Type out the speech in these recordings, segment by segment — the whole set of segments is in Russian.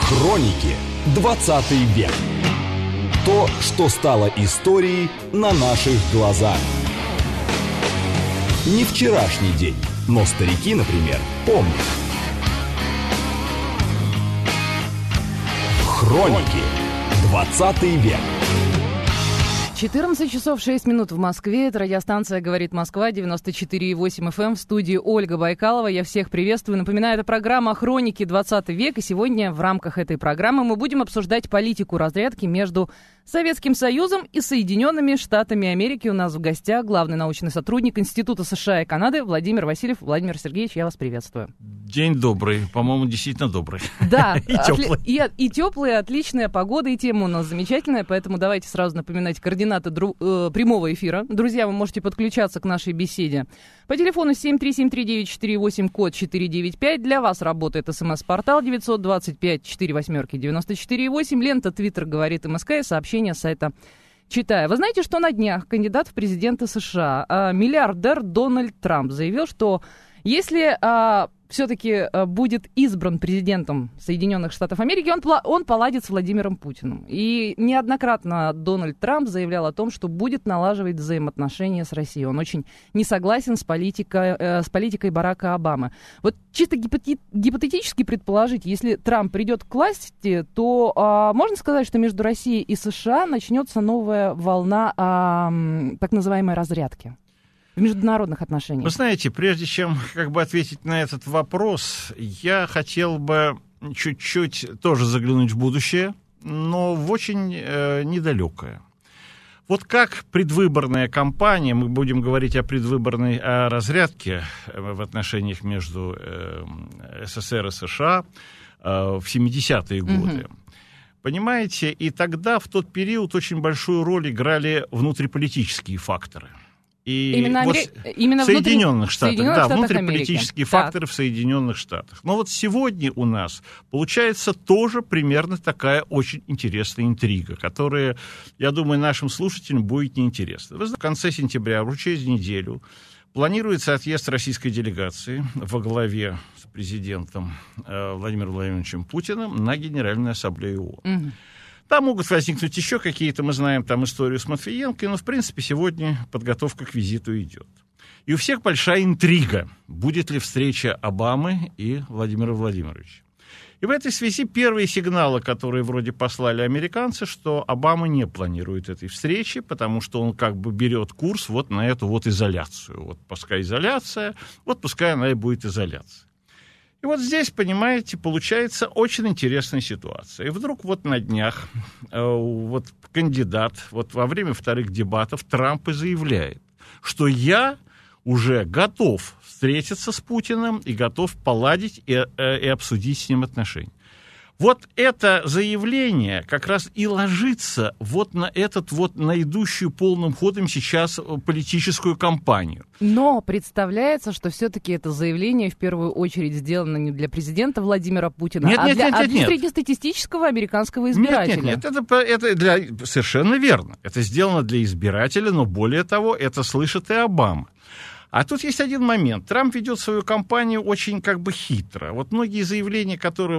Хроники 20 век. То, что стало историей на наших глазах. Не вчерашний день, но старики, например, помнят. Хроники 20 век. 14 часов 6 минут в Москве. Это радиостанция «Говорит Москва», 94,8 FM. В студии Ольга Байкалова. Я всех приветствую. Напоминаю, это программа «Хроники 20 век». И сегодня в рамках этой программы мы будем обсуждать политику разрядки между Советским Союзом и Соединенными Штатами Америки. У нас в гостях главный научный сотрудник Института США и Канады Владимир Васильев. Владимир Сергеевич, я вас приветствую. День добрый. По-моему, действительно добрый. Да. И теплый. И теплая, отличная погода, и тема у нас замечательная. Поэтому давайте сразу напоминать координаты прямого эфира. Друзья, вы можете подключаться к нашей беседе по телефону 7373948, код 495. Для вас работает СМС-портал 925-48-94-8. Лента Твиттер «Говорит МСК» и сообщение с сайта «Читаю». Вы знаете, что на днях кандидат в президенты США, миллиардер Дональд Трамп, заявил, что если все-таки будет избран президентом Соединенных Штатов Америки, он поладит с Владимиром Путиным. И неоднократно Дональд Трамп заявлял о том, что будет налаживать взаимоотношения с Россией. Он очень не согласен с политикой Барака Обамы. Вот чисто гипотетически предположить, если Трамп придет к власти, то можно сказать, что между Россией и США начнется новая волна так называемой разрядки в международных отношениях. Вы знаете, прежде чем ответить на этот вопрос, я хотел бы чуть-чуть тоже заглянуть в будущее, но в очень недалекое. Вот как предвыборная кампания, мы будем говорить о предвыборной разрядке в отношениях между СССР и США в 70-е годы. Понимаете, и тогда, в тот период, очень большую роль играли внутриполитические факторы. И именно в Соединенных Штатах, внутриполитические факторы в Соединенных Штатах. Но вот сегодня у нас получается тоже примерно такая очень интересная интрига, которая, я думаю, нашим слушателям будет неинтересна. Вы знаете, в конце сентября, уже через неделю, планируется отъезд российской делегации во главе с президентом Владимиром Владимировичем Путиным на Генеральную Ассамблею ООН. Там могут возникнуть еще какие-то, мы знаем там историю с Матвиенко, но, в принципе, сегодня подготовка к визиту идет. И у всех большая интрига, будет ли встреча Обамы и Владимира Владимировича. И в этой связи первые сигналы, которые вроде послали американцы, что Обама не планирует этой встречи, потому что он берет курс вот на эту вот изоляцию. Вот пускай изоляция, вот пускай она и будет изоляция. И вот здесь, понимаете, получается очень интересная ситуация. И вдруг вот на днях вот кандидат вот во время вторых дебатов Трамп и заявляет, что я уже готов встретиться с Путиным и готов поладить и обсудить с ним отношения. Вот это заявление как раз и ложится вот на на идущую полным ходом сейчас политическую кампанию. Но представляется, что все-таки это заявление в первую очередь сделано не для президента Владимира Путина, а для среднестатистического американского избирателя. Нет, это совершенно верно. Это сделано для избирателя, но более того, это слышит и Обама. А тут есть один момент. Трамп ведет свою кампанию очень хитро. Вот многие заявления, которые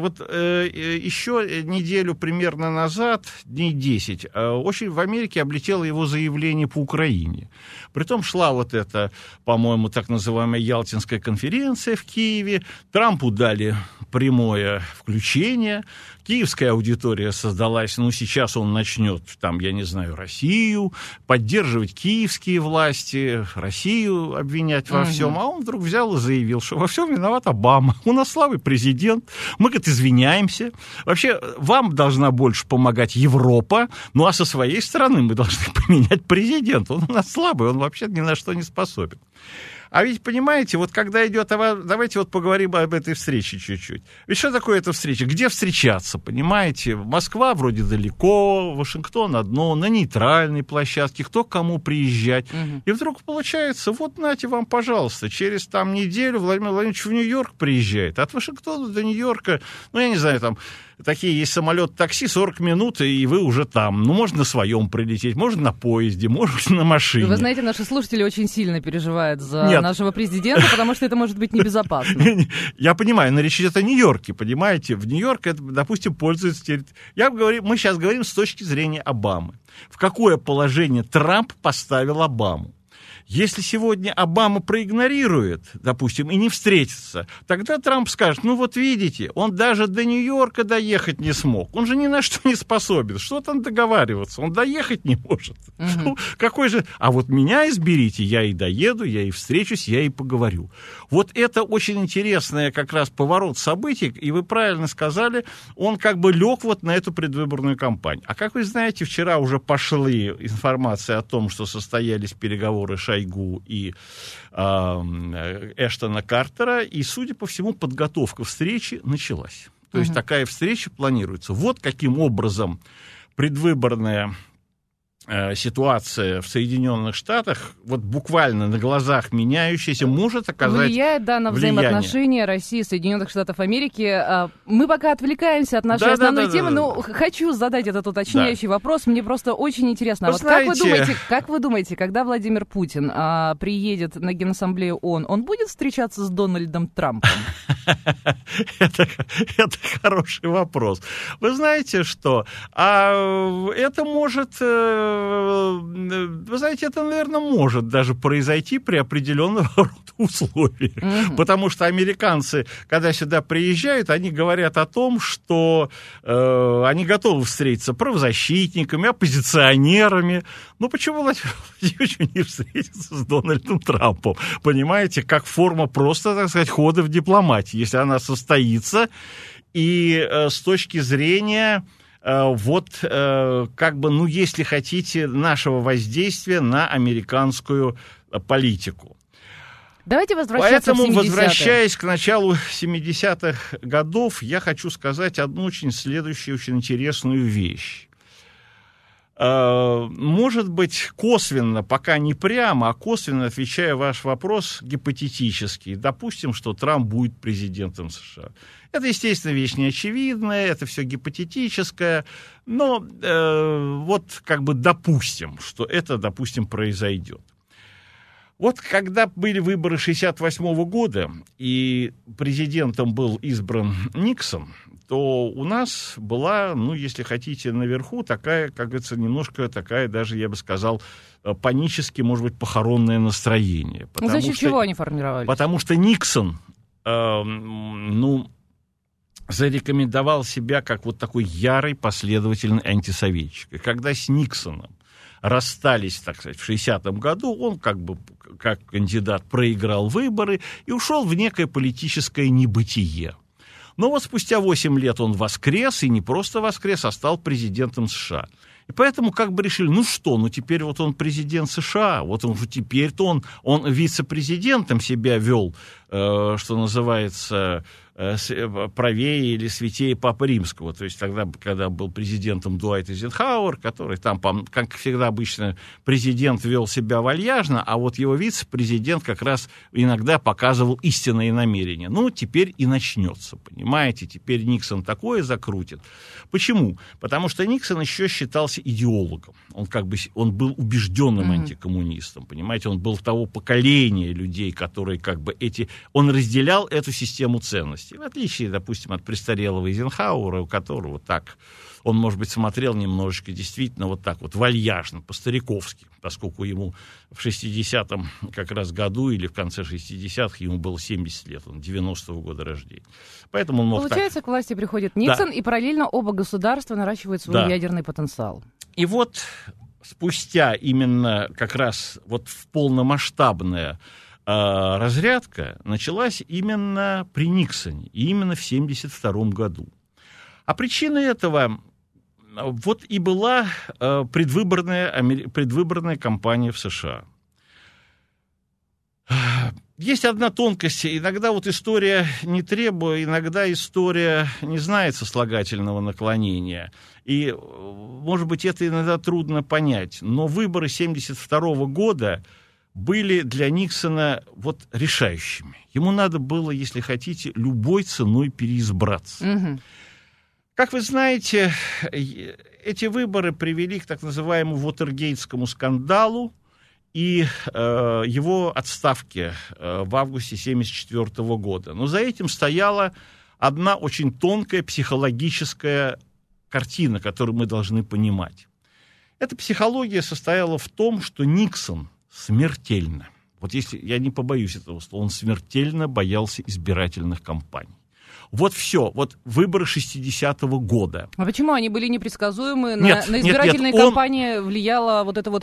еще неделю примерно назад, дней 10, очень в Америке облетело его заявление по Украине. Притом шла вот эта, по-моему, так называемая Ялтинская конференция в Киеве. Трампу дали прямое включение. Киевская аудитория создалась, сейчас он начнет, Россию, поддерживать киевские власти, Россию обвинять во всем, а он вдруг взял и заявил, что во всем виноват Обама. У нас слабый президент, мы, извиняемся. Вообще, вам должна больше помогать Европа, а со своей стороны мы должны поменять президента. Он у нас слабый, он вообще ни на что не способен. А ведь, понимаете, вот когда идет... Давайте поговорим об этой встрече чуть-чуть. Ведь что такое эта встреча? Где встречаться, понимаете? Москва вроде далеко, Вашингтон одно, на нейтральной площадке, кто к кому приезжать. И вдруг получается, нате вам, пожалуйста, через неделю Владимир Владимирович в Нью-Йорк приезжает. От Вашингтона до Нью-Йорка, такие есть самолет-такси, 40 минут, и вы уже там. Ну, можно на своем прилететь, можно на поезде, можно на машине. Вы знаете, наши слушатели очень сильно переживают за нашего президента, потому что это может быть небезопасно. Я понимаю, но речь идет о Нью-Йорке, понимаете? В Нью-Йорке, это, допустим, пользуется... Мы сейчас говорим с точки зрения Обамы. В какое положение Трамп поставил Обаму? Если сегодня Обама проигнорирует, допустим, и не встретится, тогда Трамп скажет, ну вот видите, он даже до Нью-Йорка доехать не смог. Он же ни на что не способен. Что там договариваться? Он доехать не может. Ну, какой же... А вот меня изберите, я и доеду, я и встречусь, я и поговорю. Вот это очень интересный как раз поворот событий, и вы правильно сказали, он как бы лег вот на эту предвыборную кампанию. А как вы знаете, вчера уже пошли информации о том, что состоялись переговоры Шойгу и Эштона Картера, и, судя по всему, подготовка встречи началась. То есть такая встреча планируется. Вот каким образом предвыборная ситуация в Соединенных Штатах, вот буквально на глазах меняющаяся, может оказать влияет, да, на взаимоотношения России и Соединенных Штатов Америки. Мы пока отвлекаемся от нашей основной темы, но хочу задать этот уточняющий вопрос. Мне просто очень интересно. Вот как вы думаете, когда Владимир Путин приедет на Генассамблею ООН, он будет встречаться с Дональдом Трампом? Это хороший вопрос. Вы знаете, что? Это может... Вы знаете, это, наверное, может даже произойти при определенного рода условиях. Потому что американцы, когда сюда приезжают, они говорят о том, что они готовы встретиться с правозащитниками, оппозиционерами. Ну, почему Владимир Владимирович не встретится с Дональдом Трампом? Понимаете, как форма просто, так сказать, хода в дипломатии, если она состоится. И с точки зрения... вот как бы, ну, если хотите, нашего воздействия на американскую политику. Давайте возвращаться в 70-е. Поэтому, возвращаясь к началу 70-х годов, я хочу сказать одну очень следующую, очень интересную вещь. Может быть, косвенно, пока не прямо, а косвенно, отвечая ваш вопрос, гипотетически, допустим, что Трамп будет президентом США. Это, естественно, вещь неочевидная, это все гипотетическое, но вот как бы допустим, что это, допустим, произойдет. Вот когда были выборы 1968 года, и президентом был избран Никсон, то у нас была, ну, если хотите, наверху такая, как говорится, немножко такая, даже, я бы сказал, панически, может быть, похоронное настроение. За счет чего они формировались? Потому что Никсон, зарекомендовал себя как вот такой ярый, последовательный антисоветчик. И когда с Никсоном расстались, так сказать, в 60-м году, он как бы как кандидат проиграл выборы и ушел в некое политическое небытие. Но вот спустя 8 лет он воскрес, и не просто воскрес, а стал президентом США. И поэтому как бы решили, ну теперь вот он президент США, вот он уже теперь-то он вице-президентом себя вел, что называется, правее или святее Папы Римского. То есть тогда, когда был президентом Дуайт Эйзенхауэр, который там, как всегда обычно, президент вел себя вальяжно, а вот его вице-президент как раз иногда показывал истинные намерения. Ну, теперь и начнется, понимаете? Теперь Никсон такое закрутит. Почему? Потому что Никсон еще считался идеологом. Он был убежденным антикоммунистом, понимаете? Он был того поколения людей, которые как бы он разделял эту систему ценностей. В отличие, допустим, от престарелого Эйзенхауэра, у которого так, он, может быть, смотрел немножечко действительно вот так вот вальяжно, по-стариковски, поскольку ему в 60-м как раз году или в конце 60-х ему было 70 лет, он 90-го года рождения. Поэтому он мог Получается, к власти приходит Никсон, и параллельно оба государства наращивают свой ядерный потенциал. И вот спустя именно как раз вот в полномасштабное разрядка началась именно при Никсоне, и именно в 1972 году. А причиной этого вот и была предвыборная кампания в США. Есть одна тонкость. Иногда вот история не требует, иногда история не знает сослагательного наклонения. И, может быть, это иногда трудно понять. Но выборы 1972 года были для Никсона вот решающими. Ему надо было, если хотите, любой ценой переизбраться. Как вы знаете, эти выборы привели к так называемому Вотергейтскому скандалу и его отставке в августе 1974 года. Но за этим стояла одна очень тонкая психологическая картина, которую мы должны понимать. Эта психология состояла в том, что Никсон смертельно, вот если я не побоюсь этого слова, он смертельно боялся избирательных кампаний. Вот все, вот выборы 60-го года. А почему они были непредсказуемы? На избирательные кампании влияло вот это вот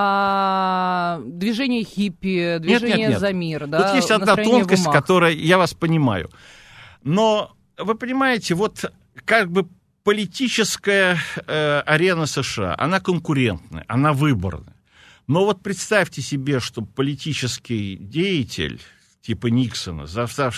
движение хиппи, движение за мир. Да? Тут есть одна тонкость, которая, я вас понимаю. Но вы понимаете, вот как бы политическая арена США, она конкурентная, она выборная. Но вот представьте себе, что политический деятель типа Никсона,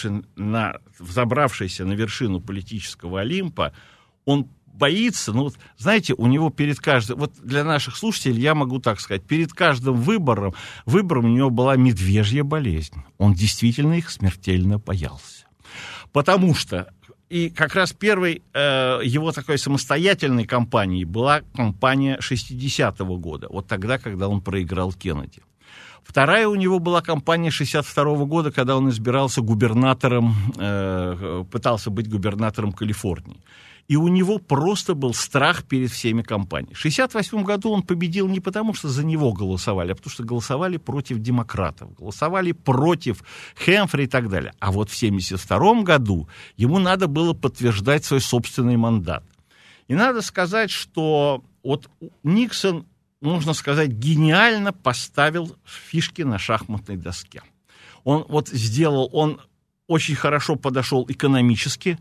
взобравшийся на вершину политического Олимпа, он боится, ну, вот, знаете, у него перед каждым, вот для наших слушателей я могу так сказать, перед каждым выбором у него была медвежья болезнь. Он действительно их смертельно боялся. Потому что, и как раз первой его такой самостоятельной кампанией была кампания 60-го года, вот тогда, когда он проиграл Кеннеди. Вторая у него была кампания 62 года, когда он избирался губернатором, пытался быть губернатором Калифорнии. И у него просто был страх перед всеми кампаниями. В 68 году он победил не потому, что за него голосовали, а потому что голосовали против демократов, голосовали против Хэмфри и так далее. А вот в 72 году ему надо было подтверждать свой собственный мандат. И надо сказать, что вот Никсон, можно сказать, гениально поставил фишки на шахматной доске. Он очень хорошо подошел экономически,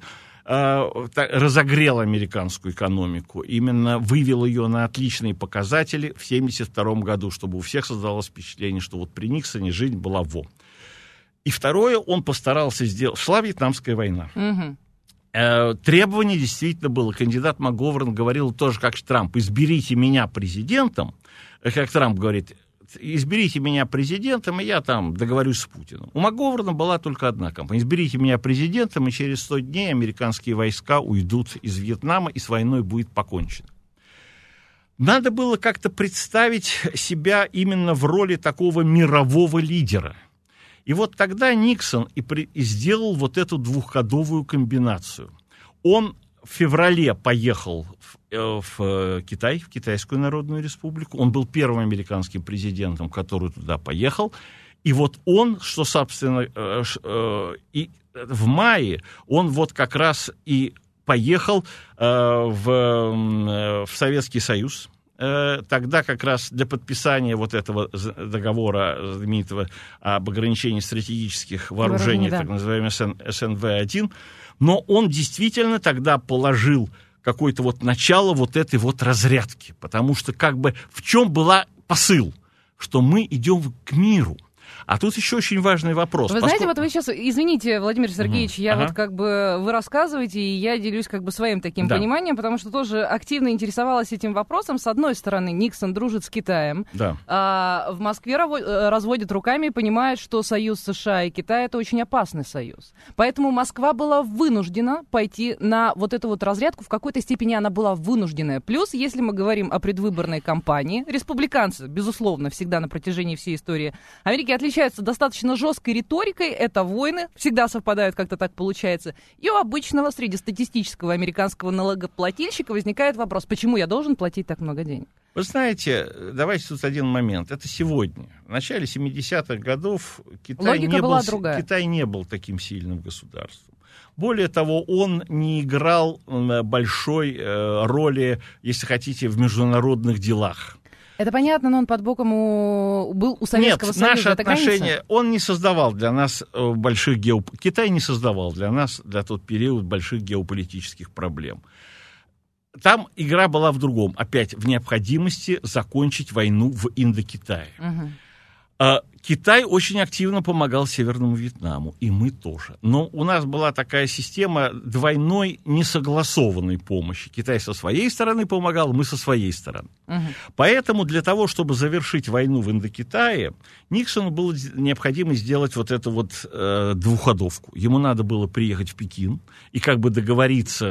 разогрел американскую экономику, именно вывел ее на отличные показатели в 1972 году, чтобы у всех создалось впечатление, что вот при Никсоне жизнь была во. И второе, он постарался сделать... Шла Вьетнамская война. Угу. Требование действительно было. Кандидат МакГоверн говорил тоже, как Трамп: изберите меня президентом, как Трамп говорит, изберите меня президентом, и я там договорюсь с Путиным. У МакГоверна была только одна кампания: изберите меня президентом, и через 100 дней американские войска уйдут из Вьетнама, и с войной будет покончено. Надо было как-то представить себя именно в роли такого мирового лидера. И вот тогда Никсон и сделал вот эту двухходовую комбинацию. Он в феврале поехал в Китай, в Китайскую Народную Республику. Он был первым американским президентом, который туда поехал. И вот он, что, собственно, и в мае он вот как раз и поехал в Советский Союз. Тогда как раз для подписания вот этого договора знаменитого об ограничении стратегических вооружений, так называемый СНВ-1, но он действительно тогда положил какое-то вот начало вот этой вот разрядки, потому что как бы в чем была посыл, что мы идем к миру. А тут еще очень важный вопрос. Вы знаете, вот вы сейчас, извините, Владимир Сергеевич, вот как бы вы рассказываете, и я делюсь как бы своим таким пониманием, потому что тоже активно интересовалась этим вопросом. С одной стороны, Никсон дружит с Китаем, в Москве разводят руками и понимают, что союз США и Китая — это очень опасный союз. Поэтому Москва была вынуждена пойти на вот эту вот разрядку, в какой-то степени она была вынужденная. Плюс, если мы говорим о предвыборной кампании, республиканцы, безусловно, всегда на протяжении всей истории Америки отличаются достаточно жесткой риторикой, это войны, всегда совпадают, как-то так получается. И у обычного среднестатистического американского налогоплательщика возникает вопрос: почему я должен платить так много денег? Вы знаете, давайте тут один момент. Это сегодня. В начале 70-х годов Китай не был таким сильным государством. Более того, он не играл большой роли, если хотите, в международных делах. Это понятно, но он под боком был у Советского Союза. Нет, наши отношения, он не создавал для нас Китай не создавал для нас, для тот период, больших геополитических проблем. Там игра была в другом. Опять в необходимости закончить войну в Индокитае. Угу. Китай очень активно помогал Северному Вьетнаму, и мы тоже. Но у нас была такая система двойной несогласованной помощи. Китай со своей стороны помогал, мы со своей стороны. Угу. Поэтому для того, чтобы завершить войну в Индокитае, Никсону было необходимо сделать вот эту вот двуходовку. Ему надо было приехать в Пекин и как бы договориться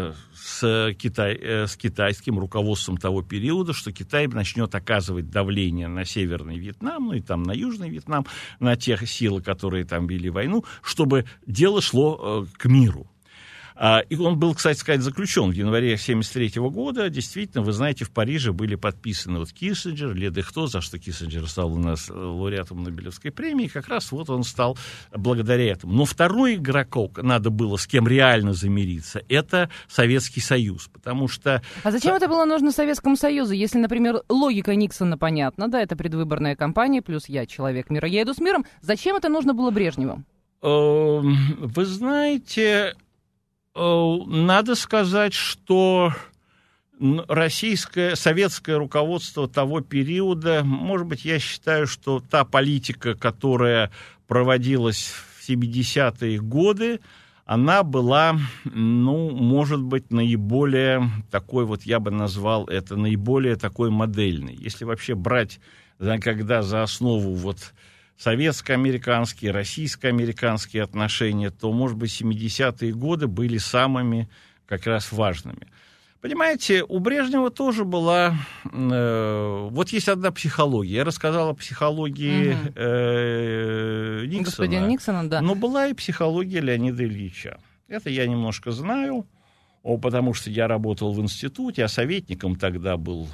с китайским руководством того периода, что Китай начнет оказывать давление на Северный Вьетнам, ну и там на Южный Вьетнам, на тех силы, которые там вели войну, чтобы дело шло к миру. И он был, кстати сказать, заключен в январе 1973 года. Действительно, вы знаете, в Париже были подписаны вот Киссинджер, Ле Дехто, за что Киссинджер стал у нас лауреатом Нобелевской премии. Как раз вот он стал благодаря этому. Но второй игрок, надо было с кем реально замириться, это Советский Союз. Потому что... А зачем это было нужно Советскому Союзу, если, например, логика Никсона понятна, да, это предвыборная кампания, плюс я человек мира, я иду с миром. Зачем это нужно было Брежневу? Вы знаете... Надо сказать, что советское руководство того периода, может быть, я считаю, что та политика, которая проводилась в 70-е годы, она была, может быть, наиболее такой, вот я бы назвал это, наиболее такой модельной. Если вообще брать, когда за основу вот советско-американские, российско-американские отношения, то, может быть, 70-е годы были самыми как раз важными. Понимаете, у Брежнева тоже была... вот есть одна психология. Я рассказал о психологии Никсона. Господин Никсона, да. Но была и психология Леонида Ильича. Это я немножко знаю, потому что я работал в институте, а советником тогда был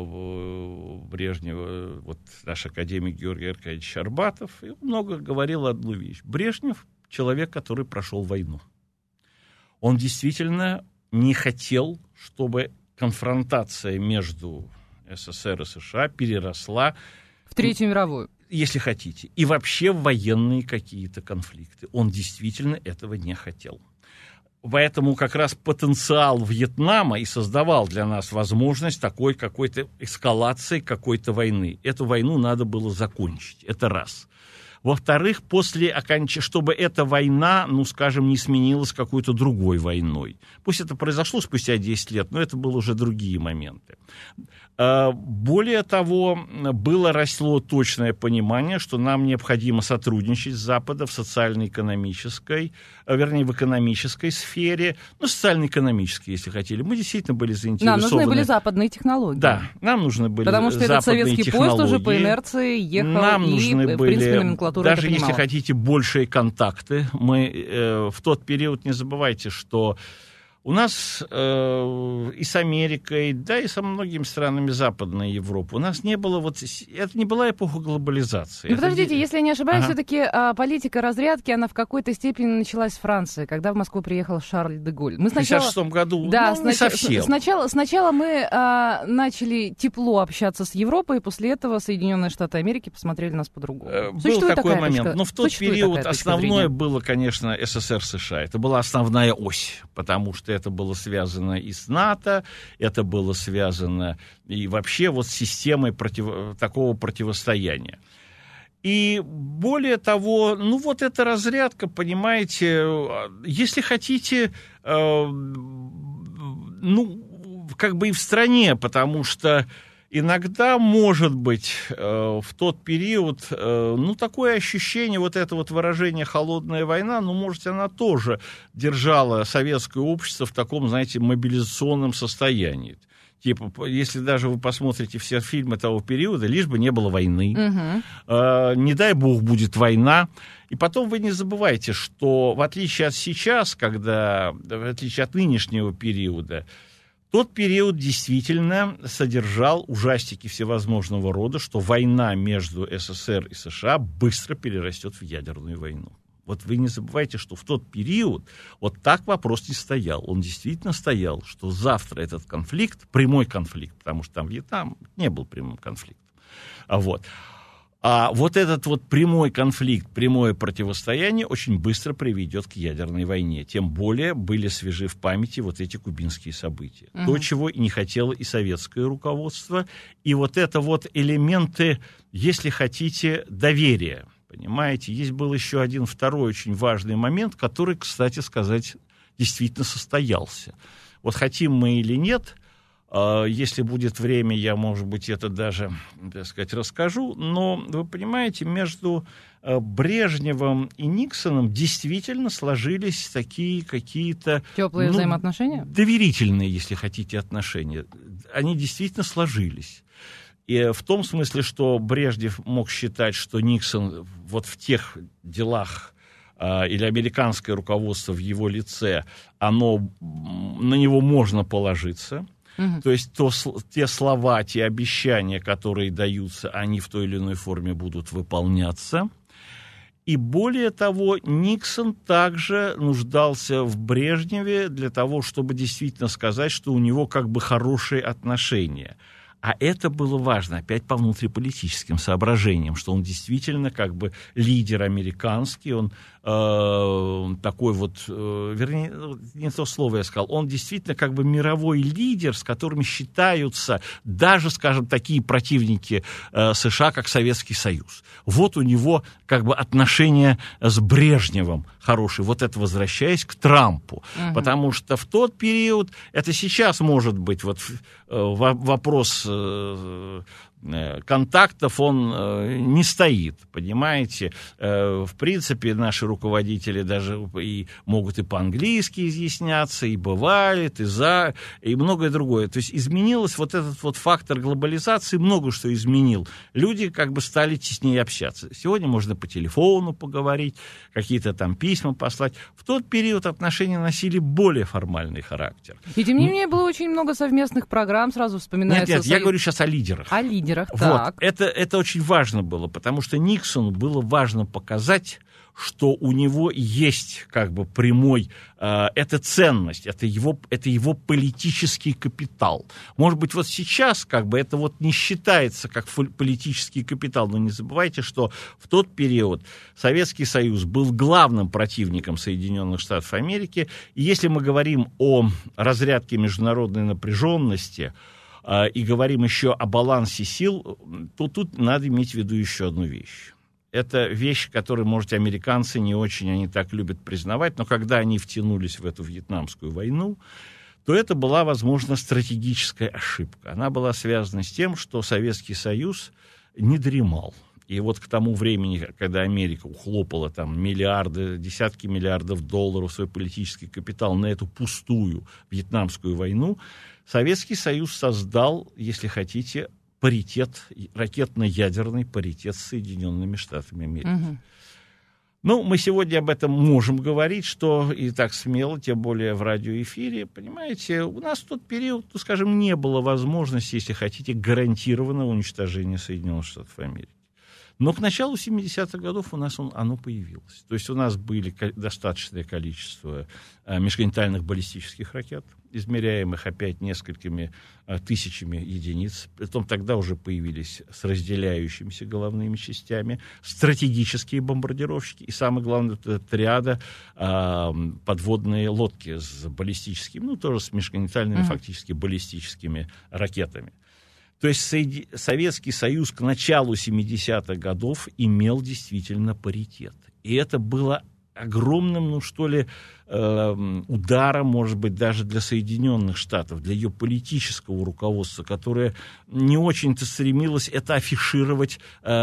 Брежнева, вот наш академик Георгий Аркадьевич Арбатов, и много говорил одну вещь. Брежнев — человек, который прошел войну. Он действительно не хотел, чтобы конфронтация между СССР и США переросла в Третью мировую. Если хотите, и вообще в военные какие-то конфликты. Он действительно этого не хотел. Поэтому как раз потенциал Вьетнама и создавал для нас возможность такой какой-то эскалации какой-то войны. Эту войну надо было закончить. Это раз. Во-вторых, чтобы эта война, не сменилась какой-то другой войной. Пусть это произошло спустя 10 лет, но это были уже другие моменты. Более того, росло точное понимание, что нам необходимо сотрудничать с Западом в социально-экономической, в экономической сфере, социально-экономической, если хотели. Мы действительно были заинтересованы. Нам нужны были западные технологии. Да, нам нужны были западные технологии. Потому что этот советский поезд уже по инерции ехал нам нужны в были, принципе, номенклатура даже это если понимала. хотите, большие контакты. Мы в тот период, не забывайте, что у нас и с Америкой, да и со многими странами Западной Европы, у нас не было это не была эпоха глобализации. Подождите, если я не ошибаюсь, все-таки политика разрядки, она в какой-то степени началась в Франции, когда в Москву приехал Шарль де Голль. Мы сначала... В 1956 году, да, не совсем. Сначала мы начали тепло общаться с Европой, и после этого Соединенные Штаты Америки посмотрели нас по-другому. Был такой момент. Но в тот период основное было, конечно, СССР-США. Это была основная ось, потому что это было связано и с НАТО, это было связано и вообще с системой такого противостояния. И более того, эта разрядка, понимаете, если хотите, и в стране, потому что иногда, может быть, в тот период, такое ощущение, это выражение «холодная война», может, она тоже держала советское общество в таком, мобилизационном состоянии. Типа, если даже вы посмотрите все фильмы того периода, лишь бы не было войны, не дай бог будет война. И потом вы не забывайте, что в отличие от сейчас, в отличие от нынешнего периода, тот период действительно содержал ужастики всевозможного рода, что война между СССР и США быстро перерастет в ядерную войну. Вы не забывайте, что в тот период так вопрос не стоял. Он действительно стоял, что завтра этот конфликт, прямой конфликт, потому что там Вьетнам не был прямым конфликтом. А этот прямой конфликт, прямое противостояние очень быстро приведет к ядерной войне. Тем более были свежи в памяти эти кубинские события. То, чего и не хотело и советское руководство. И элементы, если хотите, доверия. Понимаете, был еще второй очень важный момент, который, кстати сказать, действительно состоялся. Хотим мы или нет, Если будет время, я, может быть, это даже, так сказать, расскажу. Но, вы понимаете, между Брежневым и Никсоном действительно сложились такие какие-то... Теплые взаимоотношения? Доверительные, если хотите, отношения. Они действительно сложились. И в том смысле, что Брежнев мог считать, что Никсон вот в тех делах или американское руководство в его лице, на него можно положиться. То есть те слова, те обещания, которые даются, они в той или иной форме будут выполняться. И более того, Никсон также нуждался в Брежневе для того, чтобы действительно сказать, что у него как бы хорошие отношения. А это было важно, опять по внутриполитическим соображениям, что он действительно как бы лидер американский, он такой вот, вернее, не то слово я сказал, он действительно как бы мировой лидер, с которым считаются даже, скажем, такие противники США, как Советский Союз. Вот у него как бы отношения с Брежневым хорошие. Вот это возвращаясь к Трампу. Потому что в тот период, это сейчас может быть вот вопрос контактов, он не стоит, понимаете. В принципе, наши руководители даже и могут и по-английски изъясняться, и бывает, и многое другое. То есть изменилось вот этот вот фактор глобализации, много что изменил. Люди как бы стали теснее общаться. Сегодня можно по телефону поговорить, какие-то там письма послать. В тот период отношения носили более формальный характер. И тем не менее было очень много совместных программ, сразу вспоминается... Нет, я говорю сейчас о лидерах. О лидерах. Вот, это очень важно было, потому что Никсону было важно показать, что у него есть как бы прямой, это ценность, это его политический капитал. Может быть, вот сейчас как бы это вот не считается как политический капитал, но не забывайте, что в тот период Советский Союз был главным противником Соединенных Штатов Америки, и если мы говорим о разрядке международной напряженности, и говорим еще о балансе сил, то тут надо иметь в виду еще одну вещь. Это вещь, которую, может, американцы не очень, они так любят признавать, но когда они втянулись в эту Вьетнамскую войну, то это была, возможно, стратегическая ошибка. Она была связана с тем, что Советский Союз не дремал. И вот к тому времени, когда Америка ухлопала там миллиарды, десятки миллиардов долларов свой политический капитал на эту пустую Вьетнамскую войну, Советский Союз создал, если хотите, паритет, ракетно-ядерный паритет с Соединенными Штатами Америки. Ну, мы сегодня об этом можем говорить, что и так смело, тем более в радиоэфире, понимаете, у нас в тот период, ну, скажем, не было возможности, если хотите, гарантированного уничтожения Соединенных Штатов Америки. Но к началу 70-х годов у нас оно появилось. То есть у нас были достаточное количество межконтинентальных баллистических ракет, измеряемых опять несколькими тысячами единиц. Притом тогда уже появились с разделяющимися головными частями стратегические бомбардировщики. И самое главное, это триада подводные лодки с баллистическими, ну, тоже с межконтинентальными фактически баллистическими ракетами. То есть Советский Союз к началу 70-х годов имел действительно паритет. И это было огромным, ну что ли, ударом, может быть, даже для Соединенных Штатов, для ее политического руководства, которое не очень-то стремилось это афишировать,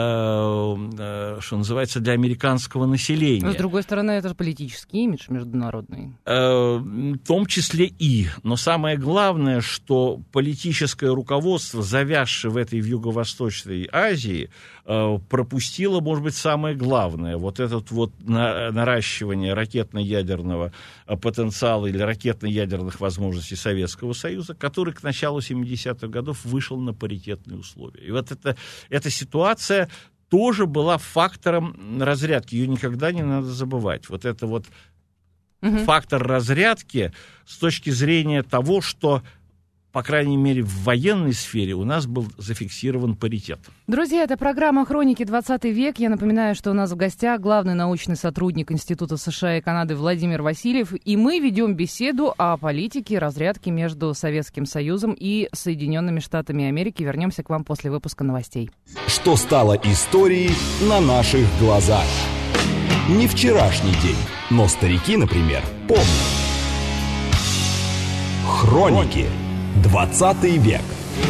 что называется, для американского населения. Но, с другой стороны, это же политический имидж международный. В том числе и. Но самое главное, что политическое руководство, завязшее в этой в Юго-Восточной Азии, пропустило, может быть, самое главное. Вот это вот наращивание ракетно-ядерного потенциала или ракетно-ядерных возможностей Советского Союза, который к началу 70-х годов вышел на паритетные условия. И вот эта ситуация тоже была фактором разрядки. Ее никогда не надо забывать. Вот это вот фактор разрядки с точки зрения того, что, по крайней мере, в военной сфере у нас был зафиксирован паритет. Друзья, это программа «Хроники 20 век». Я напоминаю, что у нас в гостях главный научный сотрудник Института США и Канады Владимир Васильев. И мы ведем беседу о политике разрядки между Советским Союзом и Соединенными Штатами Америки. Вернемся к вам после выпуска новостей. Что стало историей на наших глазах? Не вчерашний день, но старики, например, помнят. Хроники 20 век.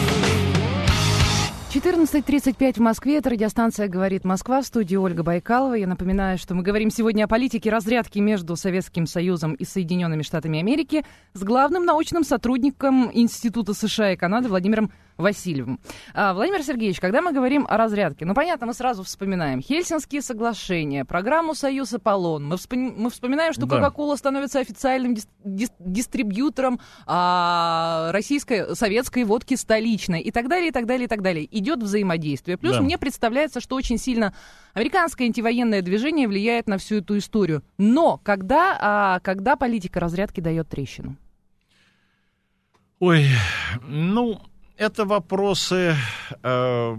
14:35 в Москве. Это радиостанция «Говорит Москва». В студии Ольга Байкалова. Я напоминаю, что мы говорим сегодня о политике разрядки между Советским Союзом и Соединенными Штатами Америки с главным научным сотрудником Института США и Канады Владимиром Васильевым. Владимир Сергеевич, когда мы говорим о разрядке, понятно, мы сразу вспоминаем Хельсинские соглашения, программу «Союз Аполлон». Мы вспоминаем, что Кока-Кола становится официальным дистрибьютором российской, советской водки столичной и так далее, и так далее, и так далее. Идет взаимодействие. Плюс мне представляется, что очень сильно американское антивоенное движение влияет на всю эту историю. Но когда политика разрядки дает трещину? Это вопросы, это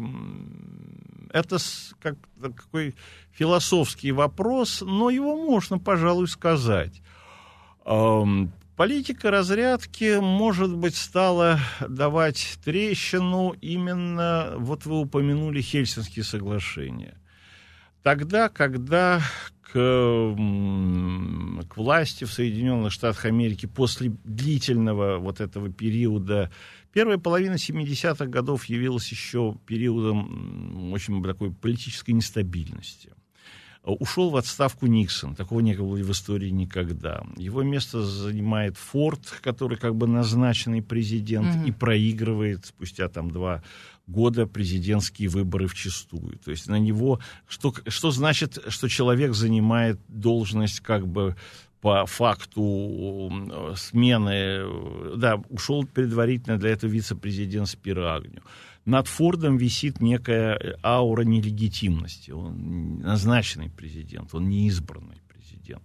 какой философский вопрос, но его можно, пожалуй, сказать. Политика разрядки, может быть, стала давать трещину именно, вот вы упомянули Хельсинские соглашения. Тогда, когда к власти в Соединенных Штатах Америки после длительного вот этого периода, первая половина 70-х годов явилась еще периодом очень такой политической нестабильности. Ушел в отставку Никсон, такого не было в истории никогда. Его место занимает Форд, который как бы назначенный президент, и проигрывает спустя 2 года президентские выборы вчистую. То есть на него... Что значит, что человек занимает должность как бы по факту смены... ушел предварительно для этого вице-президент Спиро Агню. Над Фордом висит некая аура нелегитимности. Он назначенный президент, он не избранный президент.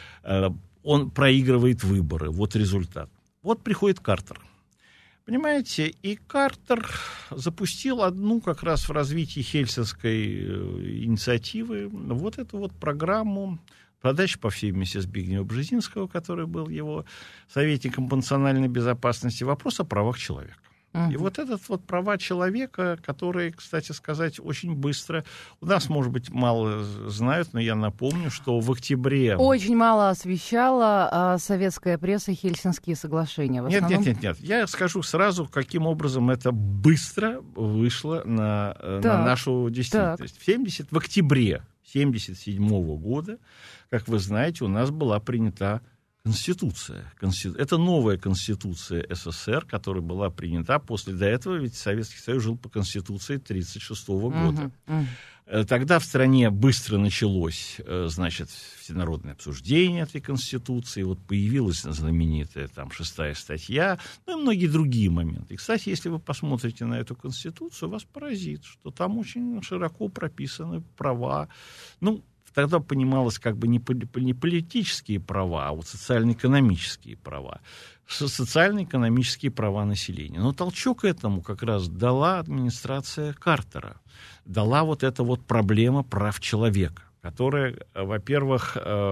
Он проигрывает выборы. Вот результат. Вот приходит Картер. Понимаете, и Картер запустил одну как раз в развитии Хельсинской инициативы вот эту вот программу, подачи по всей вместе Збигнева Бжезинского, который был его советником по национальной безопасности, вопрос о правах человека. И вот этот вот права человека, которые, кстати сказать, очень быстро... У нас, может быть, мало знают, но я напомню, что в октябре... Очень мало освещала советская пресса Хельсинские соглашения. Нет. Я скажу сразу, каким образом это быстро вышло на нашу действительность. В октябре 1977 года, как вы знаете, у нас была принята Конституция. Это новая Конституция СССР, которая была принята до этого, ведь Советский Союз жил по Конституции 1936 года. Тогда в стране быстро началось, всенародное обсуждение этой Конституции, вот появилась знаменитая 6-я статья, и многие другие моменты. И, кстати, если вы посмотрите на эту Конституцию, вас поразит, что там очень широко прописаны права, тогда понималось как бы не политические права, а вот социально-экономические права. Социально-экономические права населения. Но толчок этому как раз дала администрация Картера. Дала вот эта вот проблема прав человека, которая, во-первых,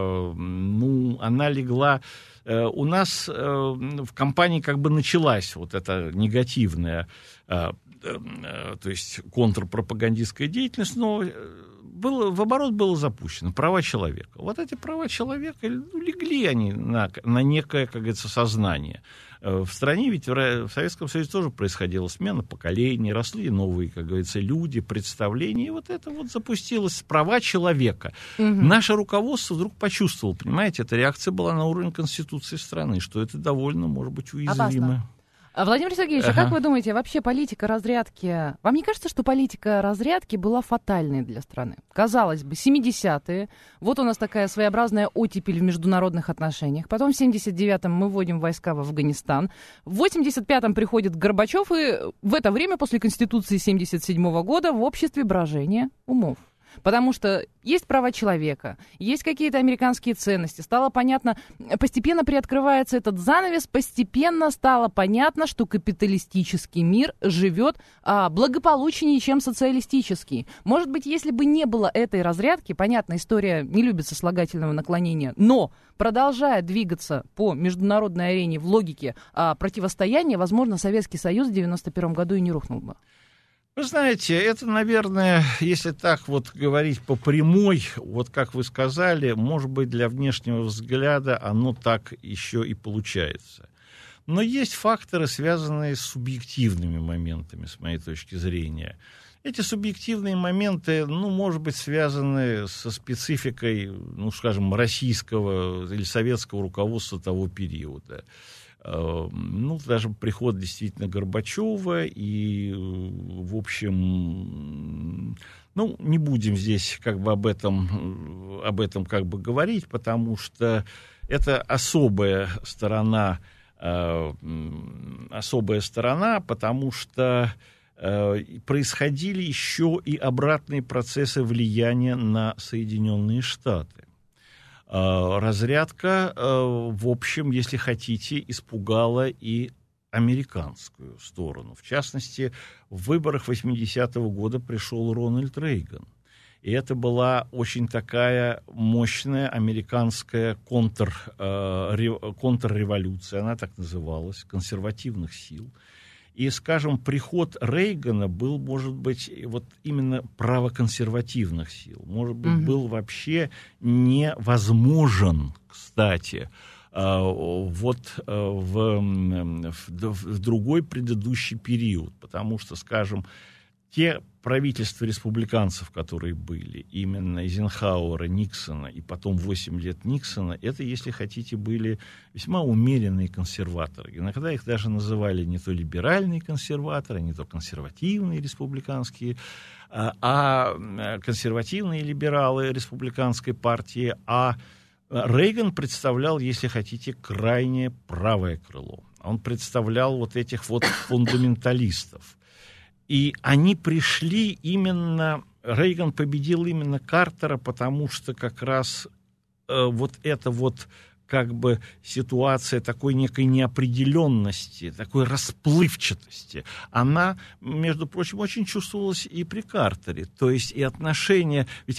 она легла... У нас в кампании как бы началась вот эта негативная, то есть контрпропагандистская деятельность, но в оборот было запущено права человека. Вот эти права человека, легли они на некое, как говорится, сознание. В стране, ведь в Советском Союзе тоже происходила смена поколений, росли новые, как говорится, люди, представления, и вот это вот запустилось права человека. Наше руководство вдруг почувствовало, понимаете, эта реакция была на уровень Конституции страны, что это довольно, может быть, уязвимо. Владимир Сергеевич, а как вы думаете, вообще политика разрядки... Вам не кажется, что политика разрядки была фатальной для страны? Казалось бы, 70-е, вот у нас такая своеобразная оттепель в международных отношениях. Потом в 79-м мы вводим войска в Афганистан. В 85-м приходит Горбачев, и в это время, после Конституции 77-го года, в обществе брожение умов. Потому что есть права человека, есть какие-то американские ценности. Стало понятно, постепенно приоткрывается этот занавес, постепенно стало понятно, что капиталистический мир живет благополучнее, чем социалистический. Может быть, если бы не было этой разрядки, понятно, история не любит сослагательного наклонения, но продолжая двигаться по международной арене в логике противостояния, возможно, Советский Союз в 91 году и не рухнул бы. Вы знаете, это, наверное, если так вот говорить по прямой, вот как вы сказали, может быть, для внешнего взгляда оно так еще и получается. Но есть факторы, связанные с субъективными моментами, с моей точки зрения. Эти субъективные моменты, может быть, связаны со спецификой, скажем, российского или советского руководства того периода. Даже приход действительно Горбачева, и, в общем, не будем здесь об этом говорить, потому что это особая сторона, потому что происходили еще и обратные процессы влияния на Соединенные Штаты. Разрядка, в общем, если хотите, испугала и американскую сторону. В частности, в выборах 80-го года пришел Рональд Рейган. И это была очень такая мощная американская контрреволюция, она так называлась, консервативных сил. И, скажем, приход Рейгана был, может быть, вот именно правоконсервативных сил. Может быть, был вообще невозможен, кстати, в другой предыдущий период. Потому что, скажем, те правительства республиканцев, которые были, именно Эйзенхауэра, Никсона, и потом 8 лет Никсона, это, если хотите, были весьма умеренные консерваторы. Иногда их даже называли не то либеральные консерваторы, не то консервативные республиканские, а консервативные либералы республиканской партии, а Рейган представлял, если хотите, крайне правое крыло. Он представлял вот этих вот фундаменталистов. И они пришли именно, Рейган победил именно Картера, потому что как раз вот эта вот как бы ситуация такой некой неопределенности, такой расплывчатости, она, между прочим, очень чувствовалась и при Картере. То есть и отношения... Ведь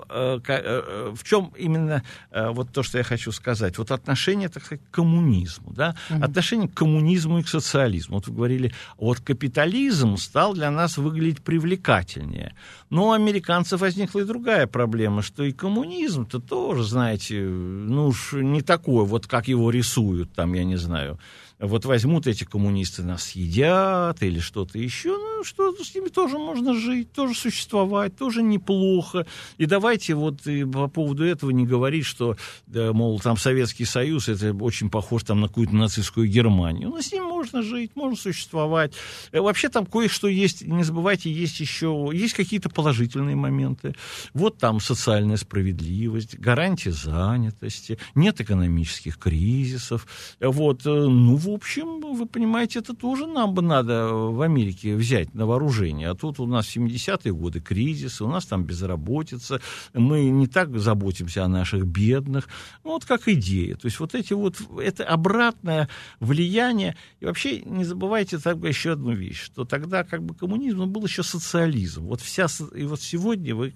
в чем именно вот то, что я хочу сказать? Вот отношение, так сказать, к коммунизму, да? Отношение к коммунизму и к социализму. Вот вы говорили, вот капитализм стал для нас выглядеть привлекательнее. Но у американцев возникла и другая проблема, что и коммунизм-то тоже, знаете, уж не такой, вот как его рисуют, там, я не знаю, вот возьмут эти коммунисты, нас съедят или что-то еще, что с ними тоже можно жить, тоже существовать, тоже неплохо. И давайте вот и по поводу этого не говорить, что, мол, там Советский Союз, это очень похож там на какую-то нацистскую Германию. Но с ним можно жить, можно существовать. Вообще там кое-что есть, не забывайте, есть какие-то положительные моменты. Вот там социальная справедливость, гарантия занятости, нет экономических кризисов. Вот, в общем, вы понимаете, это тоже нам бы надо в Америке взять на вооружение. А тут у нас в 70-е годы кризис, у нас там безработица, мы не так заботимся о наших бедных. Вот как идея. То есть вот это обратное влияние. И вообще не забывайте еще одну вещь, что тогда как бы коммунизм был еще социализм. И вот сегодня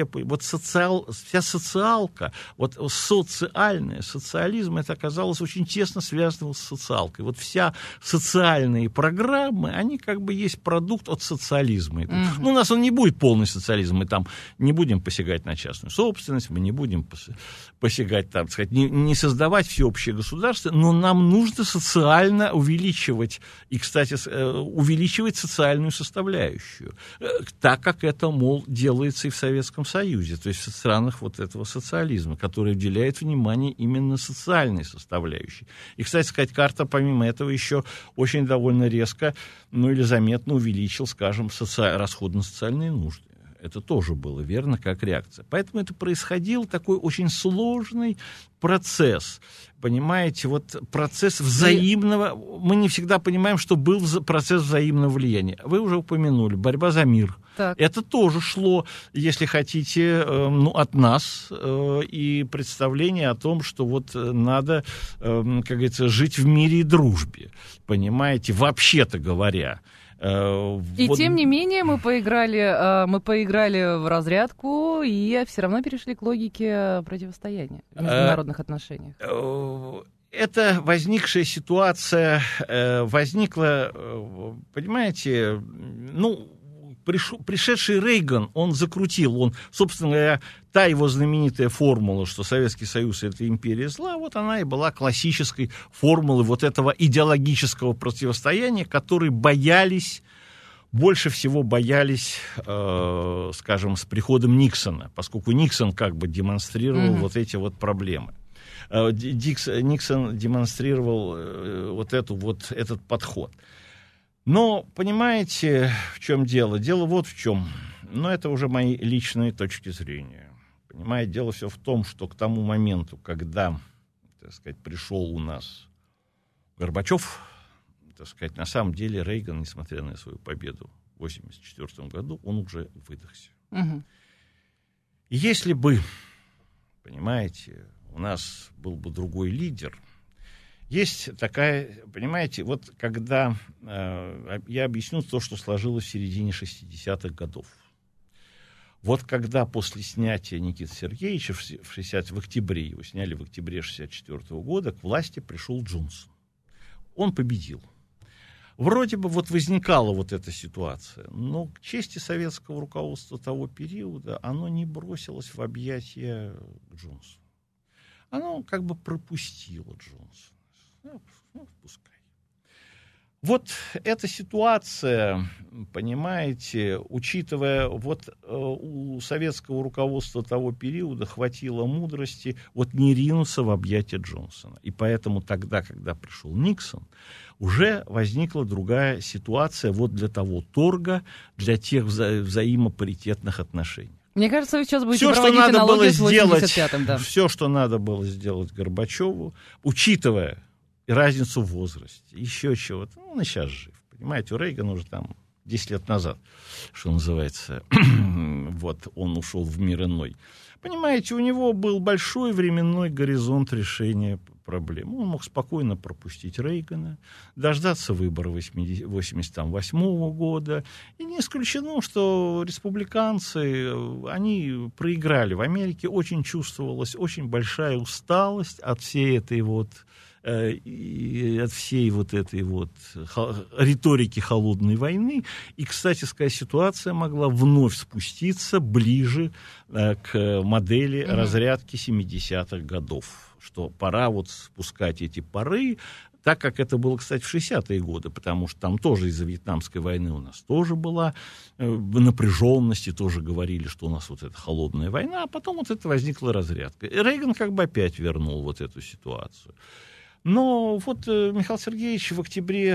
вся социалка, вот социальная, социализм, это оказалось очень тесно связано с социалкой. Вот вся социальные программы, они как бы есть продукт от социализма. У нас он не будет полный социализм, мы там не будем посягать на частную собственность, мы не будем посягать, там, сказать, не создавать всеобщее государство, но нам нужно социально увеличивать, и, кстати, увеличивать социальную составляющую, так как это, мол, делается и в Советском Союзе, то есть в странах вот этого социализма, который уделяет внимание именно социальной составляющей. И, кстати сказать, Картер, помимо этого, еще очень довольно резко, или заметно увеличил, скажем, расходы на социальные нужды. Это тоже было верно, как реакция. Поэтому это происходил такой очень сложный процесс. Понимаете, вот процесс взаимного... Мы не всегда понимаем, что был процесс взаимного влияния. Вы уже упомянули, борьба за мир. Так. Это тоже шло, если хотите, от нас, и представление о том, что вот надо, как говорится, жить в мире и дружбе. Понимаете, вообще-то говоря. И тем не менее мы поиграли в разрядку и все равно перешли к логике противостояния в международных отношениях. Эта возникшая ситуация возникла, понимаете, пришедший Рейган, он закрутил, он, собственно говоря, та его знаменитая формула, что Советский Союз — это империя зла, вот она и была классической формулой вот этого идеологического противостояния, которые больше всего боялись, скажем, с приходом Никсона, поскольку Никсон как бы демонстрировал вот эти вот проблемы. Никсон демонстрировал этот подход. Но, понимаете, в чем дело? Дело вот в чем. Но это уже мои личные точки зрения. Понимаете, дело все в том, что к тому моменту, когда, так сказать, пришел у нас Горбачев, так сказать, на самом деле Рейган, несмотря на свою победу в 1984 году, он уже выдохся. Угу. И если бы, понимаете, у нас был бы другой лидер, есть такая, понимаете, вот когда я объясню то, что сложилось в середине 60-х годов. Вот когда после снятия Никиты Сергеевича в октябре, его сняли в октябре 1964 года, к власти пришел Джонсон. Он победил. Вроде бы вот возникала вот эта ситуация, но к чести советского руководства того периода оно не бросилось в объятия Джонсона. Оно как бы пропустило Джонсона. Пускай. Вот эта ситуация, понимаете, учитывая, вот у советского руководства того периода хватило мудрости вот не ринуться в объятия Джонсона. И поэтому тогда, когда пришел Никсон, уже возникла другая ситуация вот для того торга, для тех взаимопаритетных отношений. Мне кажется, вы сейчас будете проводить аналогию с 85-м. Да. Все, что надо было сделать Горбачеву, учитывая разницу в возрасте, еще чего-то. Ну, он и сейчас жив. Понимаете, у Рейгана уже там 10 лет назад, что называется, вот он ушел в мир иной. Понимаете, у него был большой временной горизонт решения проблем. Он мог спокойно пропустить Рейгана, дождаться выборов 1988 года. И не исключено, что республиканцы, они проиграли. В Америке очень чувствовалась очень большая усталость от всей этой вот риторики холодной войны. И, кстати сказать, ситуация могла вновь спуститься ближе к модели разрядки 70-х годов, что пора вот спускать эти пары, так как это было, кстати, в 60-е годы, потому что там тоже из-за Вьетнамской войны у нас тоже была напряженность, и тоже говорили, что у нас вот эта холодная война, а потом вот это возникла разрядка. И Рейган как бы опять вернул вот эту ситуацию. Но вот Михаил Сергеевич в октябре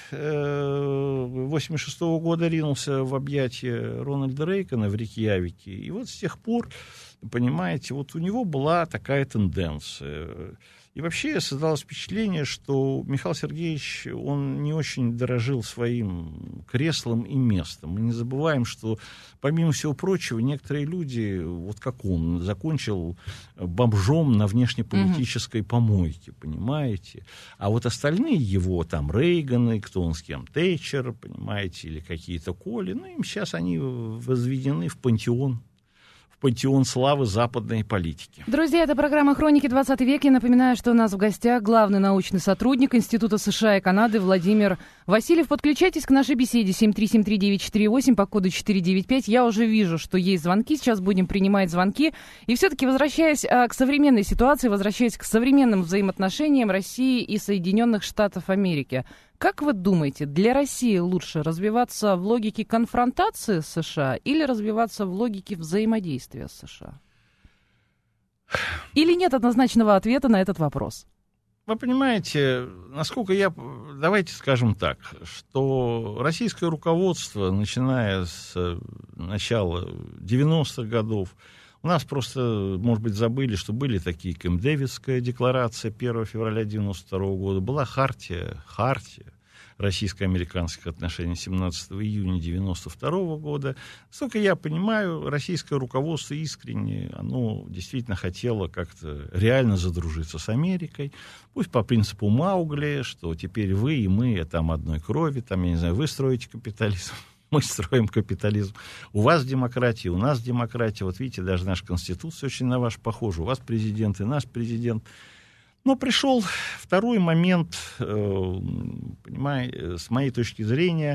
1986 года ринулся в объятия Рональда Рейгана в Рейкьявике. И вот с тех пор, понимаете, вот у него была такая тенденция. И вообще создалось впечатление, что Михаил Сергеевич, он не очень дорожил своим креслом и местом. Мы не забываем, что, помимо всего прочего, некоторые люди, вот как он, закончил бомжом на внешнеполитической помойке, понимаете? А вот остальные его, там, Рейганы, кто он с кем, Тэтчер, понимаете, или какие-то Коли, ну, им сейчас они возведены в пантеон славы западной политики. Друзья, это программа «Хроники 20 века». Я напоминаю, что у нас в гостях главный научный сотрудник Института США и Канады Владимир Васильев. Подключайтесь к нашей беседе 7373948 по коду 495. Я уже вижу, что есть звонки. Сейчас будем принимать звонки. И все-таки, возвращаясь к современной ситуации, возвращаясь к современным взаимоотношениям России и Соединенных Штатов Америки, как вы думаете, для России лучше развиваться в логике конфронтации с США или развиваться в логике взаимодействия с США? Или нет однозначного ответа на этот вопрос? Вы понимаете, давайте скажем так, что российское руководство, начиная с начала 90-х годов, у нас просто, может быть, забыли, что были такие Кэмп-Дэвидская декларация 1 февраля 1992 года, была хартия российско-американских отношений 17 июня 1992 года. Насколько я понимаю, российское руководство искренне, оно действительно хотело как-то реально задружиться с Америкой. Пусть по принципу Маугли, что теперь вы и мы там одной крови, там, я не знаю, вы строите капитализм, мы строим капитализм. У вас демократия, у нас демократия. Вот видите, даже наша Конституция очень на вашу похожа. У вас президент и наш президент. Но пришел второй момент, с моей точки зрения,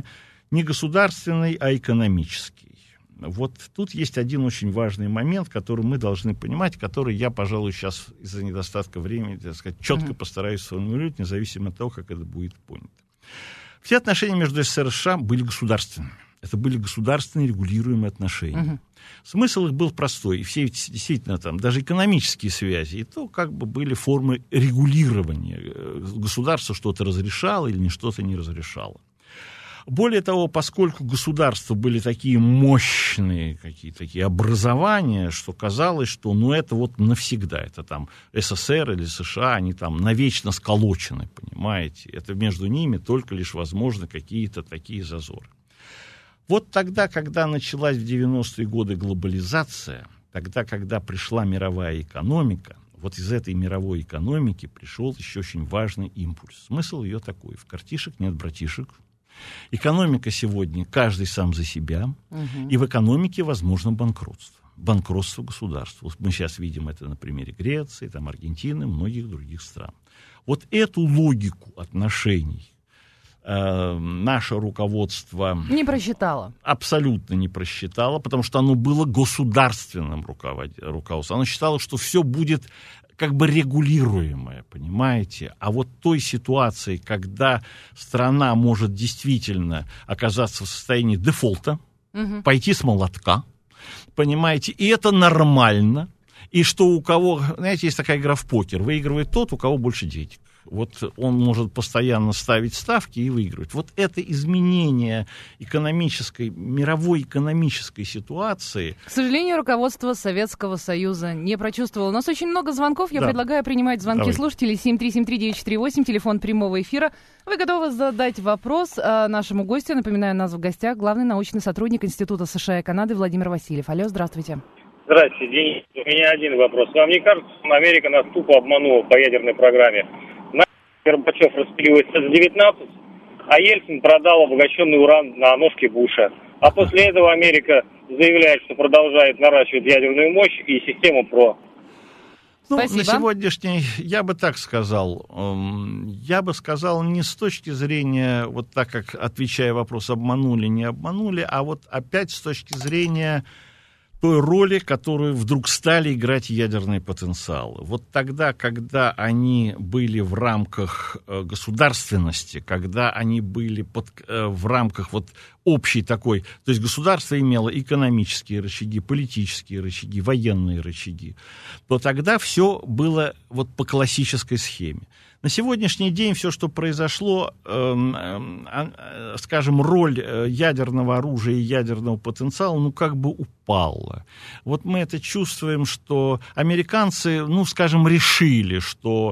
Не государственный, а экономический. Вот тут есть один очень важный момент, который мы должны понимать, который я, пожалуй, сейчас из-за недостатка времени, так сказать, четко постараюсь сформулировать, независимо от того, как это будет понято. Все отношения между СССР и США были государственными. Это были государственные регулируемые отношения. Смысл их был простой. И все эти, действительно, там, даже экономические связи, и то как бы были формы регулирования. Государство что-то разрешало или не что-то не разрешало. Более того, поскольку государства были такие мощные, какие-то такие образования, что казалось, что это вот навсегда, это там СССР или США, они там навечно сколочены, понимаете, это между ними только лишь возможны какие-то такие зазоры. Вот тогда, когда началась в 90-е годы глобализация, тогда, когда пришла мировая экономика, вот из этой мировой экономики пришел еще очень важный импульс. Смысл ее такой: в картишек нет братишек. Экономика сегодня каждый сам за себя, и в экономике возможно банкротство. Банкротство государства. Мы сейчас видим это на примере Греции, там, Аргентины, многих других стран. Вот эту логику отношений наше руководство... Не просчитало. Абсолютно не просчитало, потому что оно было государственным руководством. Оно считало, что все будет как бы регулируемое, понимаете? А вот той ситуации, когда страна может действительно оказаться в состоянии дефолта, пойти с молотка, понимаете, и это нормально, и что у кого, знаете, есть такая игра в покер, выигрывает тот, у кого больше денег. Вот он может постоянно ставить ставки и выигрывать. Вот это изменение мировой экономической ситуации... К сожалению, руководство Советского Союза не прочувствовало. У нас очень много звонков. Я предлагаю принимать звонки слушателей. 7373948, телефон прямого эфира. Вы готовы задать вопрос нашему гостю? Напоминаю, у нас в гостях главный научный сотрудник Института США и Канады Владимир Васильев. Алло, здравствуйте. Здравствуйте, Денис. У меня один вопрос. Вам не кажется, что Америка нас тупо обманула по ядерной программе? Горбачев распилил СС-19, а Ельцин продал обогащенный уран на ножке Буша. А после этого Америка заявляет, что продолжает наращивать ядерную мощь и систему ПРО. На сегодняшний, я бы так сказал, не с точки зрения, вот так как, отвечая вопрос, обманули, не обманули, а вот опять с точки зрения той роли, которую вдруг стали играть ядерные потенциалы. Вот тогда, когда они были в рамках государственности, когда они были в рамках вот общей такой, то есть государство имело экономические рычаги, политические рычаги, военные рычаги, то тогда все было вот по классической схеме. На сегодняшний день все, что произошло, скажем, роль ядерного оружия и ядерного потенциала, как бы упала. Вот мы это чувствуем, что американцы, скажем, решили, что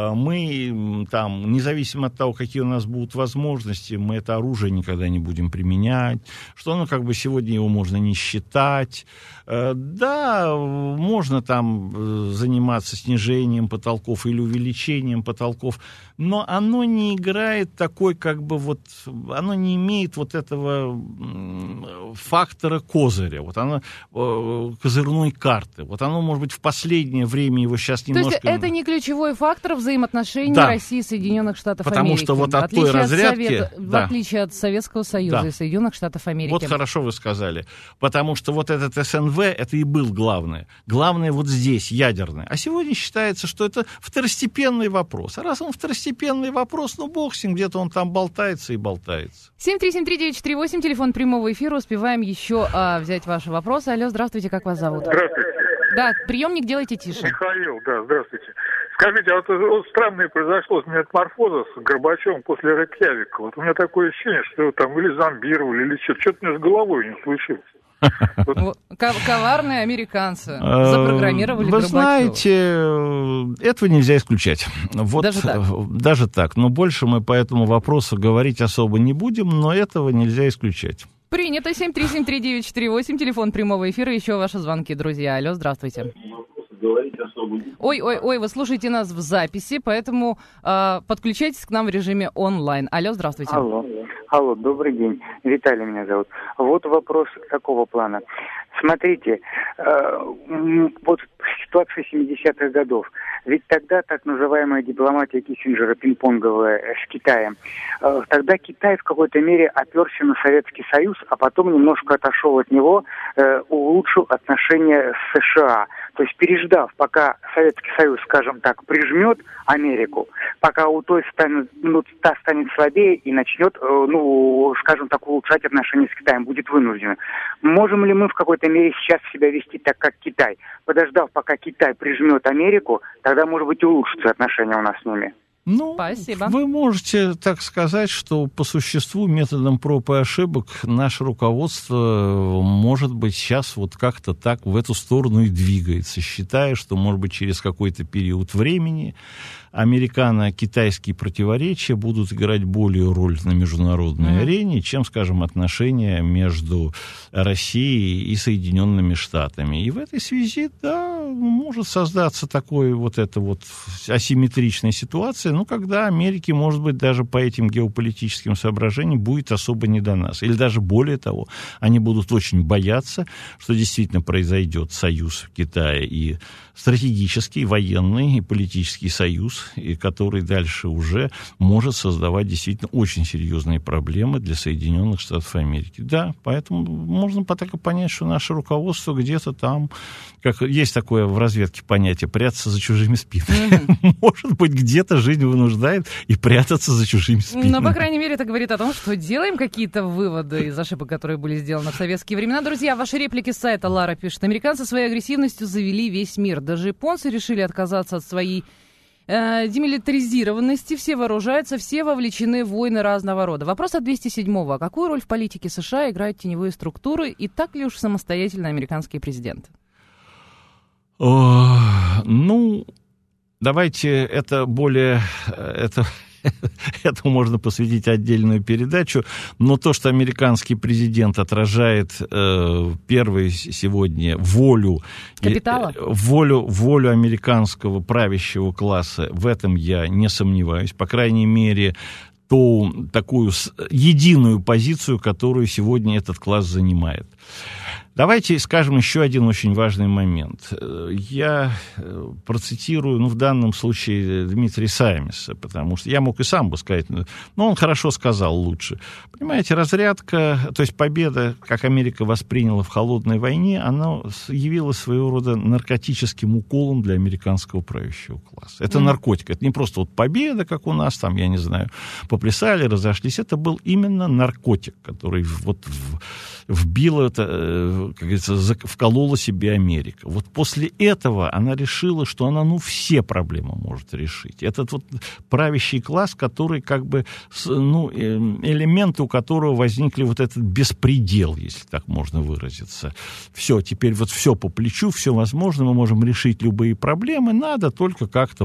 мы там, независимо от того, какие у нас будут возможности, мы это оружие никогда не будем применять, что сегодня его можно не считать. Да, можно там заниматься снижением потолков или увеличением потолков, но оно не играет такой, оно не имеет вот этого фактора козыря, вот оно козырной карты. Вот оно, может быть, в последнее время его сейчас немножко... То есть это не ключевой фактор взаимоотношений России и Соединенных Штатов Америки? Потому что вот от той разрядки... В отличие от Советского Союза и Соединенных Штатов Америки. Вот хорошо вы сказали. Потому что вот этот СНВ, это и был главное. Главное вот здесь, ядерное. А сегодня считается, что это второстепенный вопрос. А раз он второстепенный вопрос, бог с ним, где-то он там болтается и болтается. 7373948, телефон прямого эфира. Успеваем еще взять ваши вопросы. Алло, здравствуйте, как вас зовут? Здравствуйте. Да, приемник делайте тише. Михаил, да, здравствуйте. Скажите, вот странное произошло с метаморфоза с Горбачевым после Рейкьявика. Вот у меня такое ощущение, что его там или зомбировали, или что-то у меня с головой не случилось. Коварные американцы запрограммировали Горбачева. Вы знаете, этого нельзя исключать. Вот, даже так. Но больше мы по этому вопросу говорить особо не будем, но этого нельзя исключать. Принято. 7373948, телефон прямого эфира. Еще ваши звонки, друзья. Алло, здравствуйте. Ой, вы слушаете нас в записи, поэтому подключайтесь к нам в режиме онлайн. Алло, здравствуйте. Алло, добрый день. Виталий меня зовут. Вот вопрос такого плана. Смотрите, вот ситуация 70-х годов. Ведь тогда так называемая дипломатия Киссинджера пинг-понговая с Китаем. Тогда Китай в какой-то мере оперся на Советский Союз, а потом немножко отошел от него, улучшил отношения с США. То есть переждав, пока Советский Союз, скажем так, прижмет Америку, пока у той та станет слабее и начнет, скажем так, улучшать отношения с Китаем, будет вынуждена. Можем ли мы в какой-то мере сейчас себя вести так, как Китай? Подождав, пока Китай прижмет Америку, тогда, может быть, улучшатся отношения у нас с ними. Спасибо. Вы можете так сказать, что по существу методом проб и ошибок наше руководство, может быть, сейчас вот как-то так в эту сторону и двигается, считая, что, может быть, через какой-то период времени американо-китайские противоречия будут играть более роль на международной арене, чем, скажем, отношения между Россией и Соединенными Штатами. И в этой связи, да, может создаться такой вот эта вот асимметричная ситуация, когда Америке, может быть, даже по этим геополитическим соображениям будет особо не до нас. Или даже более того, они будут очень бояться, что действительно произойдет союз Китая и стратегический, военный и политический союз, и который дальше уже может создавать действительно очень серьезные проблемы для Соединенных Штатов Америки. Да, поэтому можно так и понять, что наше руководство где-то там, как есть такое в разведке понятие, прятаться за чужими спинами. Может быть, где-то жизнь вынуждает и прятаться за чужими спинами. Но, по крайней мере, это говорит о том, что делаем какие-то выводы из ошибок, которые были сделаны в советские времена. Друзья, ваши реплики с сайта Лара пишет. Американцы своей агрессивностью завели весь мир. Даже японцы решили отказаться от своей демилитаризированности. Все вооружаются, все вовлечены в войны разного рода. Вопрос от 207-го. Какую роль в политике США играют теневые структуры? И так ли уж самостоятельно американские президенты? Давайте это более... Этому можно посвятить отдельную передачу, но то, что американский президент отражает первый сегодня волю капитала, волю американского правящего класса, в этом я не сомневаюсь, по крайней мере, ту такую единую позицию, которую сегодня этот класс занимает. Давайте скажем еще один очень важный момент. Я процитирую, в данном случае Дмитрия Саймеса, потому что я мог и сам бы сказать, но он хорошо сказал лучше. Понимаете, разрядка, то есть победа, как Америка восприняла в холодной войне, она явилась своего рода наркотическим уколом для американского правящего класса. Это наркотик, это не просто вот победа, как у нас там, я не знаю, поплясали, разошлись. Это был именно наркотик, который вот вбил это, как говорится, вколола себе Америка. Вот после этого она решила, что она, все проблемы может решить. Этот вот правящий класс, который как бы, элементы, у которого возникли вот этот беспредел, если так можно выразиться. Все, теперь вот все по плечу, все возможно, мы можем решить любые проблемы, надо только как-то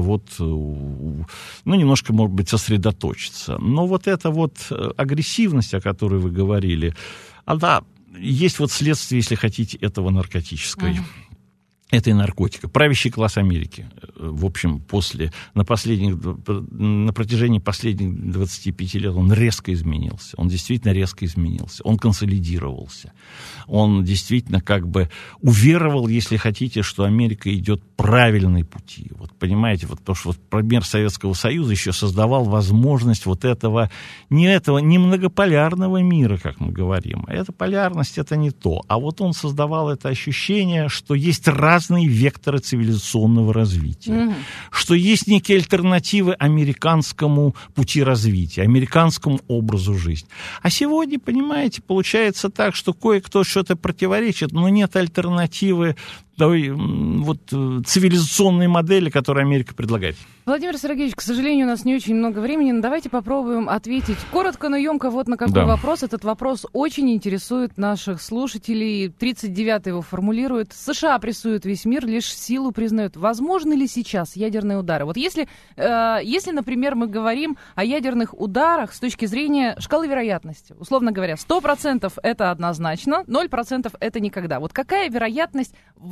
немножко, может быть, сосредоточиться. Но вот эта вот агрессивность, о которой вы говорили, она... Есть вот следствие, если хотите, этого наркотической, этой наркотика. Правящий класс Америки, в общем, на протяжении последних 25 лет он резко изменился. Он действительно резко изменился. Он консолидировался. Он действительно как бы уверовал, если хотите, что Америка идет правильной пути. Вот понимаете, вот то, что вот пример Советского Союза еще создавал возможность вот этого не многополярного мира, как мы говорим. Эта полярность, это не то. А вот он создавал это ощущение, что есть разные векторы цивилизационного развития, что есть некие альтернативы американскому пути развития, американскому образу жизни. А сегодня, понимаете, получается так, что кое-кто что-то противоречит, но нет альтернативы той цивилизационной модели, которую Америка предлагает. Владимир Сергеевич, к сожалению, у нас не очень много времени, но давайте попробуем ответить коротко, но емко вот на какой вопрос. Этот вопрос очень интересует наших слушателей. 39-й его формулирует. США прессуют весь мир, лишь силу признают. Возможны ли сейчас ядерные удары? Вот если, например, мы говорим о ядерных ударах с точки зрения шкалы вероятности, условно говоря, 100% это однозначно, 0% это никогда. Вот какая вероятность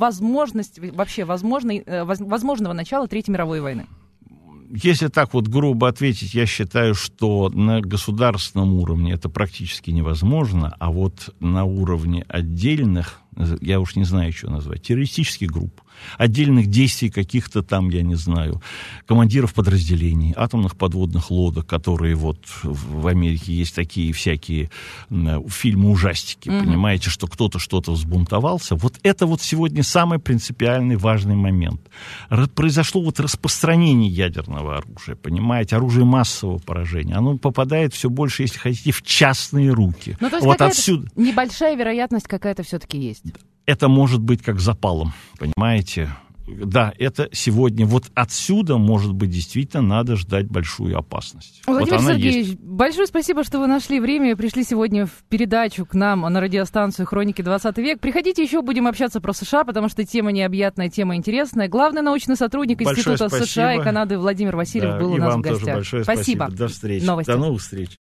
возможного начала Третьей мировой войны? Если так вот грубо ответить, я считаю, что на государственном уровне это практически невозможно, а вот на уровне отдельных, я уж не знаю, что назвать, террористических групп, отдельных действий каких-то там, я не знаю, командиров подразделений, атомных подводных лодок, которые вот в Америке есть такие всякие фильмы-ужастики, понимаете, что кто-то что-то взбунтовался. Вот это вот сегодня самый принципиальный важный момент. Произошло вот распространение ядерного оружия, понимаете, оружие массового поражения. Оно попадает все больше, если хотите, в частные руки. Ну, то есть вот отсюда небольшая вероятность какая-то все-таки есть. Это может быть как запалом, понимаете? Да, это сегодня, вот отсюда, может быть, действительно надо ждать большую опасность. Владимир вот Сергеевич, есть. Большое спасибо, что вы нашли время и пришли сегодня в передачу к нам на радиостанцию «Хроники 20 век». Приходите еще, будем общаться про США, потому что тема необъятная, тема интересная. Главный научный сотрудник Института США и Канады Владимир Васильев был у нас в гостях. И вам тоже большое спасибо. До встречи. Новости. До новых встреч.